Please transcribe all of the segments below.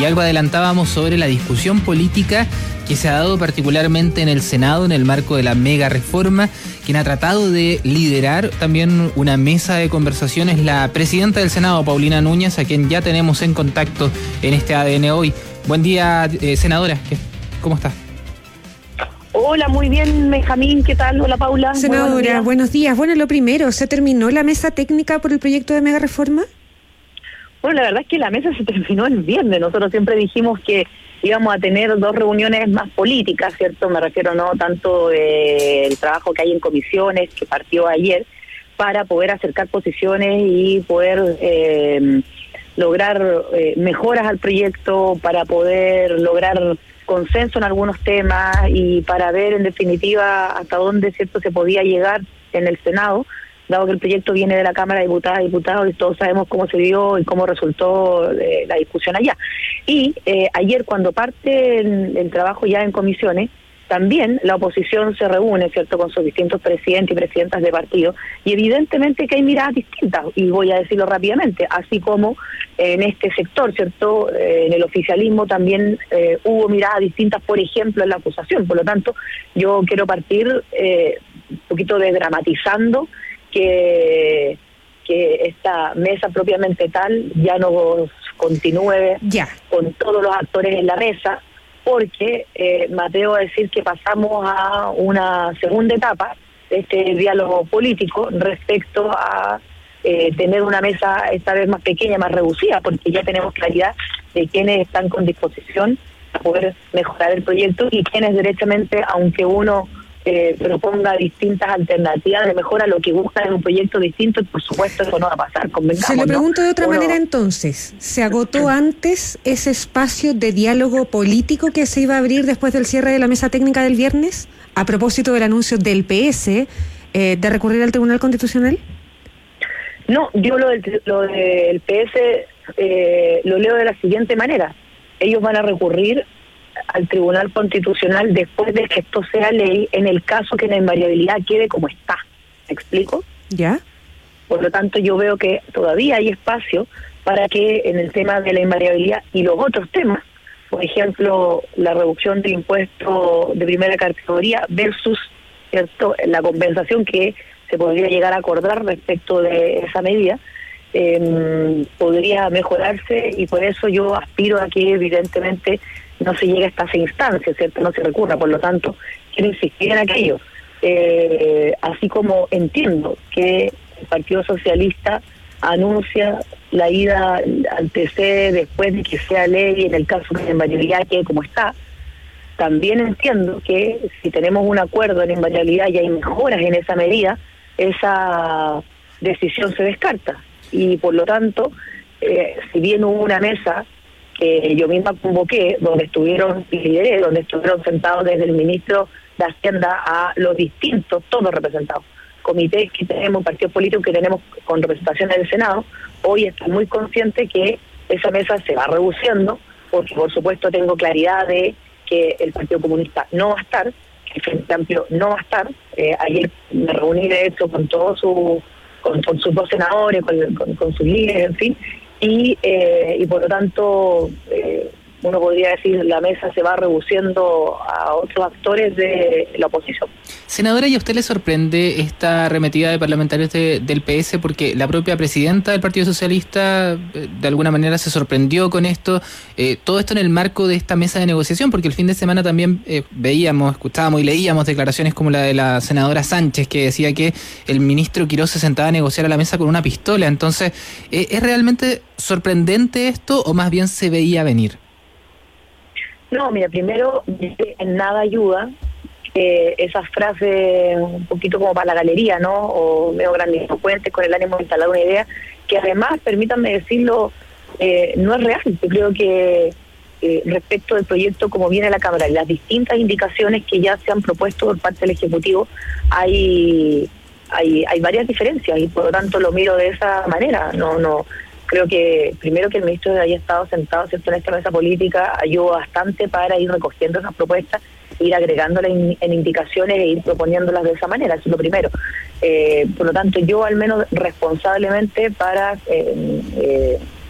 y algo adelantábamos sobre la discusión política que se ha dado particularmente en el Senado en el marco de la mega reforma. Quien ha tratado de liderar también una mesa de conversaciones, la presidenta del Senado, Paulina Núñez, a quien ya tenemos en contacto en este ADN Hoy. Buen día, senadora. ¿Cómo está? Hola, muy bien, Benjamín. ¿Qué tal? Hola, Paula. Senadora, buenos días. Bueno, lo primero, ¿se terminó la mesa técnica por el proyecto de mega reforma? Bueno, la verdad es que la mesa se terminó el viernes. Nosotros siempre dijimos que íbamos a tener 2 reuniones más políticas, ¿cierto? Me refiero no tanto el trabajo que hay en comisiones, que partió ayer, para poder acercar posiciones y poder lograr mejoras al proyecto, para poder lograr consenso en algunos temas y para ver en definitiva hasta dónde, ¿cierto?, se podía llegar en el Senado, dado que el proyecto viene de la Cámara de Diputadas y Diputados y todos sabemos cómo se dio y cómo resultó la discusión allá. Y ayer, cuando parte el trabajo ya en comisiones, también la oposición se reúne, ¿cierto?, con sus distintos presidentes y presidentas de partido, y evidentemente que hay miradas distintas, y voy a decirlo rápidamente, así como en este sector, ¿cierto?, en el oficialismo también hubo miradas distintas, por ejemplo, en la acusación. Por lo tanto, yo quiero partir un poquito desdramatizando que esta mesa propiamente tal ya no continúe con todos los actores en la mesa, porque me atrevo a decir que pasamos a una segunda etapa de este diálogo político respecto a tener una mesa esta vez más pequeña, más reducida, porque ya tenemos claridad de quiénes están con disposición a poder mejorar el proyecto y quiénes derechamente, aunque uno proponga distintas alternativas de mejora, lo que busca es un proyecto distinto, y por supuesto eso no va a pasar. Se lo pregunto de otra manera entonces, ¿se agotó antes ese espacio de diálogo político que se iba a abrir después del cierre de la mesa técnica del viernes, a propósito del anuncio del PS de recurrir al Tribunal Constitucional? No, yo lo del PS lo leo de la siguiente manera: ellos van a recurrir al Tribunal Constitucional después de que esto sea ley, en el caso que la invariabilidad quede como está. ¿Me explico? ¿Ya? Por lo tanto, yo veo que todavía hay espacio para que en el tema de la invariabilidad y los otros temas, por ejemplo, la reducción del impuesto de primera categoría versus, ¿cierto?, la compensación que se podría llegar a acordar respecto de esa medida, podría mejorarse, y por eso yo aspiro a que evidentemente no se llegue a estas instancias, ¿cierto?, no se recurra. Por lo tanto, quiero insistir en aquello. Así como entiendo que el Partido Socialista anuncia la ida al TC después de que sea ley, en el caso que la invariabilidad quede como está, también entiendo que si tenemos un acuerdo en invariabilidad y hay mejoras en esa medida, esa decisión se descarta. Y por lo tanto, si bien hubo una mesa que yo misma convoqué, donde estuvieron y lideré, donde estuvieron sentados desde el ministro de Hacienda a los distintos, todos representados, comités que tenemos, partidos políticos que tenemos con representación en el Senado, hoy estoy muy consciente que esa mesa se va reduciendo, porque por supuesto tengo claridad de que el Partido Comunista no va a estar, que el Frente Amplio no va a estar. Ayer me reuní de hecho con todos con sus 2 senadores, con sus líderes, en fin, y por lo tanto uno podría decir la mesa se va reduciendo a otros actores de la oposición. Senadora, ¿y a usted le sorprende esta arremetida de parlamentarios del PS? Porque la propia presidenta del Partido Socialista de alguna manera se sorprendió con esto, todo esto en el marco de esta mesa de negociación, porque el fin de semana también veíamos, escuchábamos y leíamos declaraciones como la de la senadora Sánchez, que decía que el ministro Quirós se sentaba a negociar a la mesa con una pistola. Entonces, ¿es realmente sorprendente esto o más bien se veía venir? No, mira, primero, en nada ayuda esas frases un poquito como para la galería, ¿no?, o medio grandilocuentes con el ánimo de instalar una idea, que además, permítanme decirlo, no es real. Yo creo que respecto del proyecto como viene la Cámara y las distintas indicaciones que ya se han propuesto por parte del Ejecutivo, hay varias diferencias, y por lo tanto lo miro de esa manera. No creo que primero que el ministro haya estado sentado, ¿cierto?, en esta mesa política ayuda bastante para ir recogiendo esas propuestas, ir agregándolas en indicaciones e ir proponiéndolas de esa manera. Eso es lo primero. Por lo tanto, yo al menos responsablemente para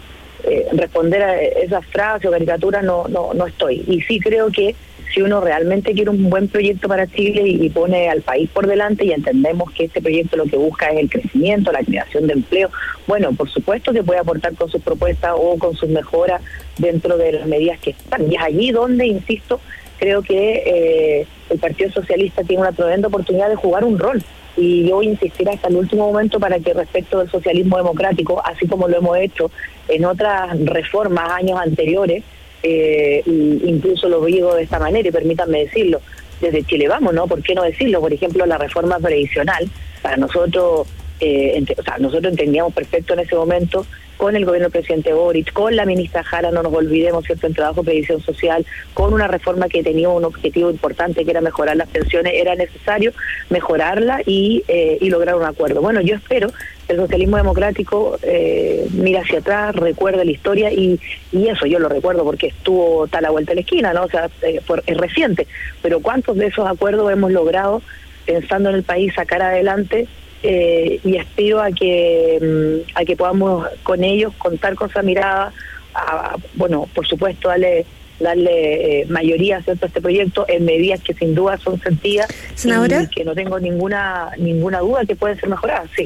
responder a esas frases o caricaturas no estoy. Y sí creo que si uno realmente quiere un buen proyecto para Chile y pone al país por delante y entendemos que este proyecto lo que busca es el crecimiento, la creación de empleo, bueno, por supuesto que puede aportar con sus propuestas o con sus mejoras dentro de las medidas que están. Y es allí donde, insisto, creo que el Partido Socialista tiene una tremenda oportunidad de jugar un rol. Y yo voy a insistir hasta el último momento para que respecto del socialismo democrático, así como lo hemos hecho en otras reformas años anteriores, incluso lo digo de esta manera y permítanme decirlo, desde Chile Vamos, ¿no? ¿Por qué no decirlo? Por ejemplo, la reforma previsional, para nosotros, nosotros entendíamos perfecto en ese momento, con el gobierno del presidente Boric, con la ministra Jara, no nos olvidemos, ¿cierto?, en trabajo de previsión social, con una reforma que tenía un objetivo importante que era mejorar las pensiones, era necesario mejorarla y lograr un acuerdo. Bueno, yo espero que el socialismo democrático mire hacia atrás, recuerde la historia y eso yo lo recuerdo porque estuvo tal a vuelta de la esquina, ¿no? O sea, es reciente, pero ¿cuántos de esos acuerdos hemos logrado pensando en el país sacar adelante? Y aspiro a que podamos con ellos contar con esa mirada, bueno, por supuesto darle mayoría, ¿cierto?, a este proyecto en medidas que sin duda son sentidas. Senadora, y que no tengo ninguna duda que pueden ser mejoradas, sí.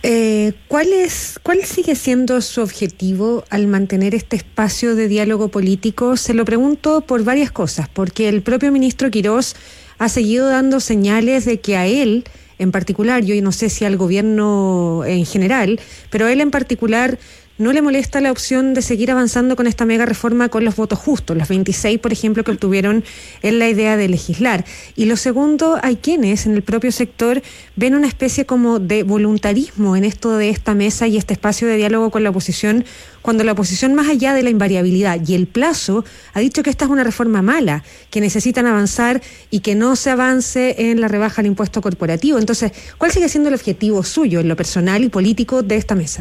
¿Cuál sigue siendo su objetivo al mantener este espacio de diálogo político? Se lo pregunto por varias cosas, porque el propio ministro Quirós ha seguido dando señales de que a él en particular, yo no sé si al gobierno en general, pero a él en particular no le molesta la opción de seguir avanzando con esta mega reforma con los votos justos, los 26, por ejemplo, que obtuvieron en la idea de legislar. Y lo segundo, hay quienes en el propio sector ven una especie como de voluntarismo en esto de esta mesa y este espacio de diálogo con la oposición, cuando la oposición, más allá de la invariabilidad y el plazo, ha dicho que esta es una reforma mala, que necesitan avanzar y que no se avance en la rebaja al impuesto corporativo. Entonces, ¿cuál sigue siendo el objetivo suyo en lo personal y político de esta mesa?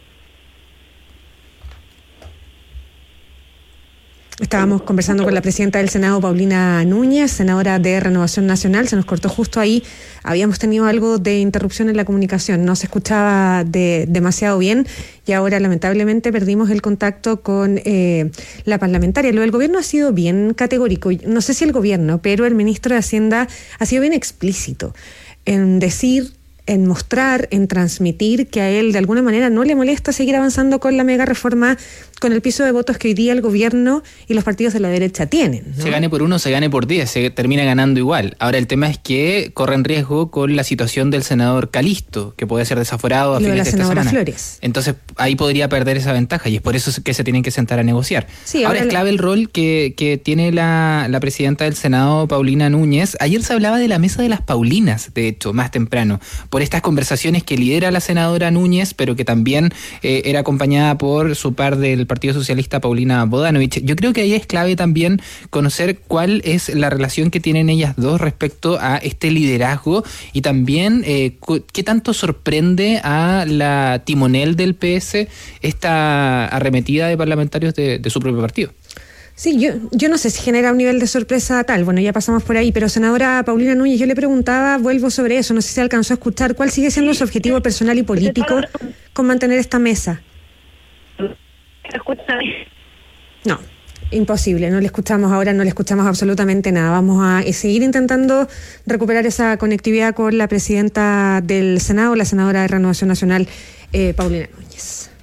Estábamos conversando con la presidenta del Senado, Paulina Núñez, senadora de Renovación Nacional. Se nos cortó justo ahí. Habíamos tenido algo de interrupción en la comunicación. No se escuchaba demasiado bien y ahora lamentablemente perdimos el contacto con la parlamentaria. Lo del gobierno ha sido bien categórico. No sé si el gobierno, pero el ministro de Hacienda ha sido bien explícito en decir, en mostrar, en transmitir que a él de alguna manera no le molesta seguir avanzando con la mega reforma, con el piso de votos que hoy día el gobierno y los partidos de la derecha tienen, ¿no? Se gane por 1, se gane por 10, se termina ganando igual. Ahora el tema es que corren riesgo con la situación del senador Calisto, que puede ser desaforado a fines de esta semana. Flores. Entonces ahí podría perder esa ventaja y es por eso que se tienen que sentar a negociar. Sí, ahora es clave el rol que tiene la presidenta del Senado, Paulina Núñez. Ayer se hablaba de la mesa de las Paulinas, de hecho, más temprano, por estas conversaciones que lidera la senadora Núñez, pero que también era acompañada por su par del Partido Socialista, Paulina Bodanovich. Yo creo que ahí es clave también conocer cuál es la relación que tienen ellas dos respecto a este liderazgo y también qué tanto sorprende a la timonel del PS esta arremetida de parlamentarios de su propio partido. Sí, yo no sé si genera un nivel de sorpresa tal, bueno, ya pasamos por ahí, pero senadora Paulina Núñez, yo le preguntaba, vuelvo sobre eso, no sé si alcanzó a escuchar, ¿cuál sigue siendo su objetivo personal y político con mantener esta mesa? No, imposible, no le escuchamos ahora, no le escuchamos absolutamente nada. Vamos a seguir intentando recuperar esa conectividad con la presidenta del Senado, la senadora de Renovación Nacional, Paulina Núñez.